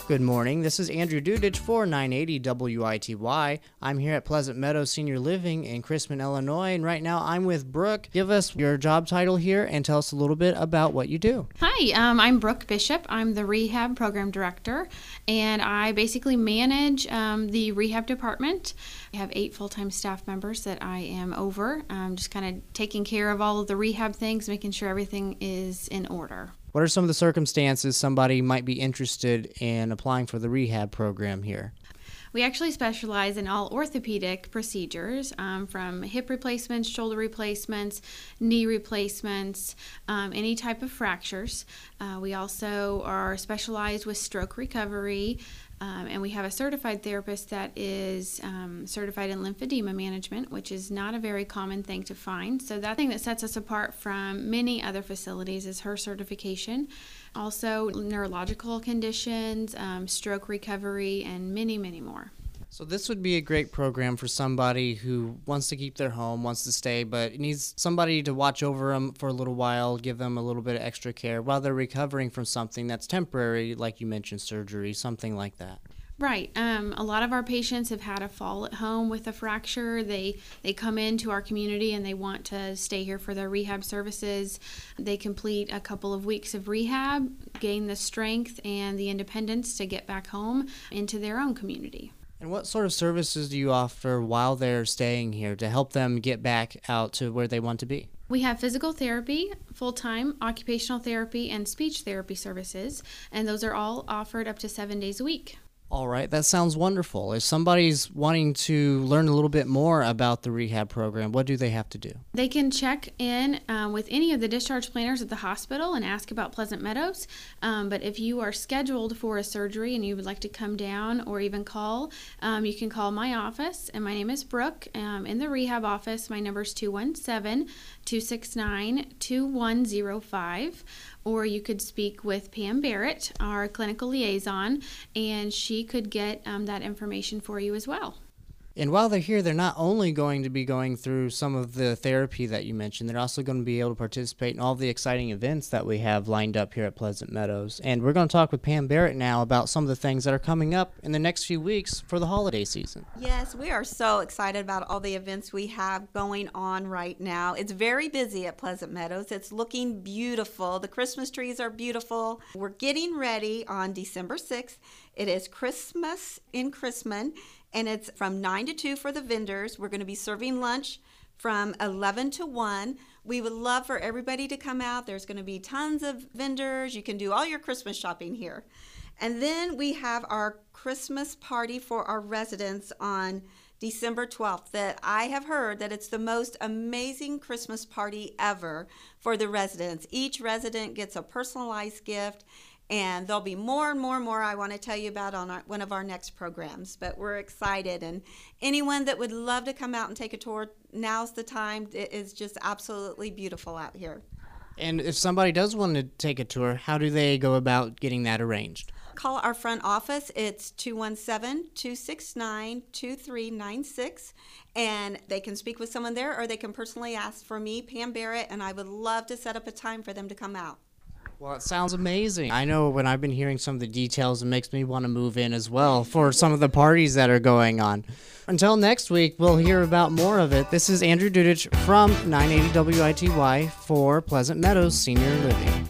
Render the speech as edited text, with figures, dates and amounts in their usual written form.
Good morning. This is Andrew Dudich for 980 WITY. I'm here at Pleasant Meadows Senior Living in Chrisman, Illinois, and right now I'm with Brooke. Give us your job title here and tell us a little bit about what you do. Hi, I'm Brooke Bishop. I'm the Rehab Program Director, and I basically manage the rehab department. I have 8 full-time staff members that I am over, just kind of taking care of all of the rehab things, making sure everything is in order. What are some of the circumstances somebody might be interested in applying for the rehab program here? We actually specialize in all orthopedic procedures, from hip replacements, shoulder replacements, knee replacements, any type of fractures. We also are specialized with stroke recovery, and we have a certified therapist that is certified in lymphedema management, which is not a very common thing to find. So that thing that sets us apart from many other facilities is her certification. Also, neurological conditions, stroke recovery, and many, many more. So this would be a great program for somebody who wants to keep their home, wants to stay, but needs somebody to watch over them for a little while, give them a little bit of extra care while they're recovering from something that's temporary, like you mentioned, surgery, something like that. Right. A lot of our patients have had a fall at home with a fracture. They come into our community and they want to stay here for their rehab services. They complete a couple of weeks of rehab, gain the strength and the independence to get back home into their own community. And what sort of services do you offer while they're staying here to help them get back out to where they want to be? We have physical therapy, full-time, occupational therapy, and speech therapy services, and those are all offered up to 7 days a week. All right, that sounds wonderful. If somebody's wanting to learn a little bit more about the rehab program, what do they have to do? They can check in with any of the discharge planners at the hospital and ask about Pleasant Meadows. But if you are scheduled for a surgery and you would like to come down or even call, you can call my office, and my name is Brooke. In the rehab office, my number is 217-269-2105. Or you could speak with Pam Barrett, our clinical liaison, and she could get that information for you as well. And while they're here, they're not only going to be going through some of the therapy that you mentioned, they're also going to be able to participate in all the exciting events that we have lined up here at Pleasant Meadows. And we're going to talk with Pam Barrett now about some of the things that are coming up in the next few weeks for the holiday season. Yes, we are so excited about all the events we have going on right now. It's very busy at Pleasant Meadows. It's looking beautiful. The Christmas trees are beautiful. We're getting ready on December 6th. It is Christmas in Chrisman, and it's from 9 to 2 for the vendors. We're going to be serving lunch from 11 to 1. We would love for everybody to come out. There's going to be tons of vendors. You can do all your Christmas shopping here. And then we have our Christmas party for our residents on December 12th. That I have heard that it's the most amazing Christmas party ever for the residents. Each resident gets a personalized gift. And there'll be more and more I want to tell you about on one of our next programs. But we're excited. And anyone that would love to come out and take a tour, now's the time. It is just absolutely beautiful out here. And if somebody does want to take a tour, how do they go about getting that arranged? Call our front office. It's 217-269-2396. And they can speak with someone there, or they can personally ask for me, Pam Barrett, and I would love to set up a time for them to come out. Well, it sounds amazing. I know when I've been hearing some of the details, it makes me want to move in as well for some of the parties that are going on. Until next week, we'll hear about more of it. This is Andrew Dudich from 980 WITY for Pleasant Meadows Senior Living.